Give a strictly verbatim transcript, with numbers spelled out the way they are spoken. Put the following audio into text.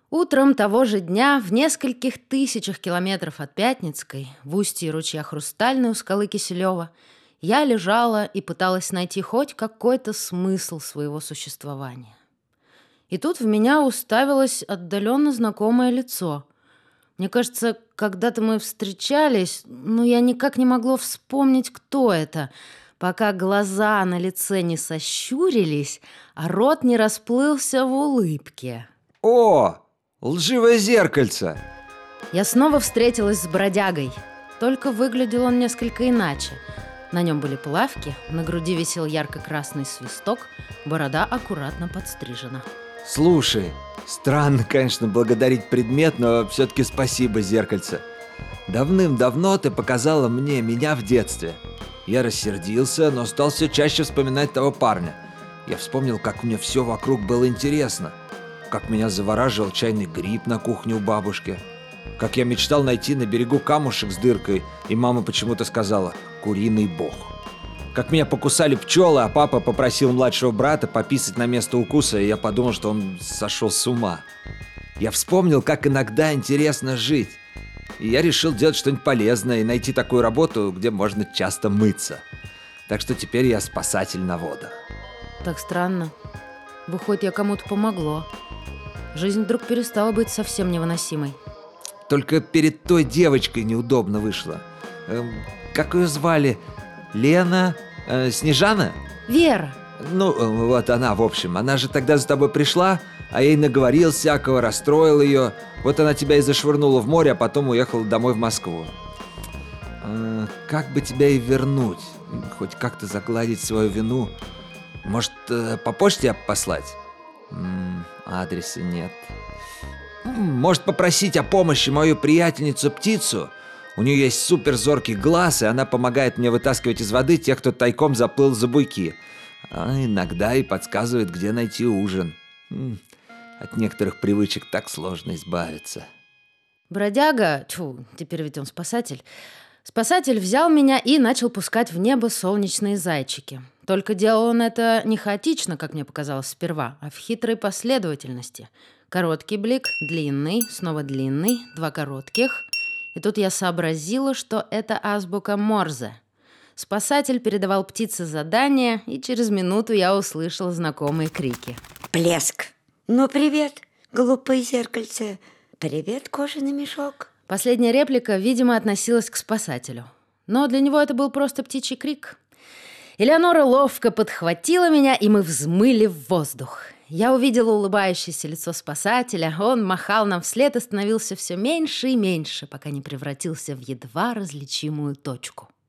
Утром того же дня, в нескольких тысячах километров от Пятницкой, в устье ручья Хрустальный у скалы Киселева, я лежала и пыталась найти хоть какой-то смысл своего существования. И тут в меня уставилось отдаленно знакомое лицо. Мне кажется, когда-то мы встречались, но я никак не могла вспомнить, кто это, пока глаза на лице не сощурились, а рот не расплылся в улыбке. О, лживое зеркальце! Я снова встретилась с бродягой, только выглядел он несколько иначе. На нем были плавки, на груди висел ярко-красный свисток, борода аккуратно подстрижена. Слушай, странно, конечно, благодарить предмет, но все-таки спасибо, зеркальце. Давным-давно ты показала мне меня в детстве. Я рассердился, но стал все чаще вспоминать того парня. Я вспомнил, как мне все вокруг было интересно. Как меня завораживал чайный гриб на кухне у бабушки. Как я мечтал найти на берегу камушек с дыркой, и мама почему-то сказала «куриный бог». Как меня покусали пчелы, а папа попросил младшего брата пописать на место укуса, и я подумал, что он сошел с ума. Я вспомнил, как иногда интересно жить. И я решил делать что-нибудь полезное и найти такую работу, где можно часто мыться. Так что теперь я спасатель на водах. Так странно. Выходит, я кому-то помогло. Жизнь вдруг перестала быть совсем невыносимой. Только перед той девочкой неудобно вышло. Эм, как ее звали? Лена? Э, Снежана? Вера. Ну, вот она, в общем. Она же тогда за тобой пришла, а я ей наговорил всякого, расстроил ее. Вот она тебя и зашвырнула в море, а потом уехала домой в Москву. Э, как бы тебя и вернуть? Хоть как-то загладить свою вину. Может, э, по почте послать? М-м, адреса нет. Может, попросить о помощи мою приятельницу-птицу? У нее есть суперзоркий глаз, и она помогает мне вытаскивать из воды тех, кто тайком заплыл за буйки. А иногда и подсказывает, где найти ужин. От некоторых привычек так сложно избавиться. Бродяга, тьфу, теперь ведь он спасатель. Спасатель взял меня и начал пускать в небо солнечные зайчики. Только делал он это не хаотично, как мне показалось сперва, а в хитрой последовательности. Короткий блик, длинный, снова длинный, два коротких. И тут я сообразила, что это азбука Морзе. Спасатель передавал птице задание, и через минуту я услышала знакомые крики. Плеск. Ну, привет, глупое зеркальце. Привет, кожаный мешок. Последняя реплика, видимо, относилась к спасателю. Но для него это был просто птичий крик. Элеонора ловко подхватила меня, и мы взмыли в воздух. Я увидела улыбающееся лицо спасателя. Он махал нам вслед и становился все меньше и меньше, пока не превратился в едва различимую точку.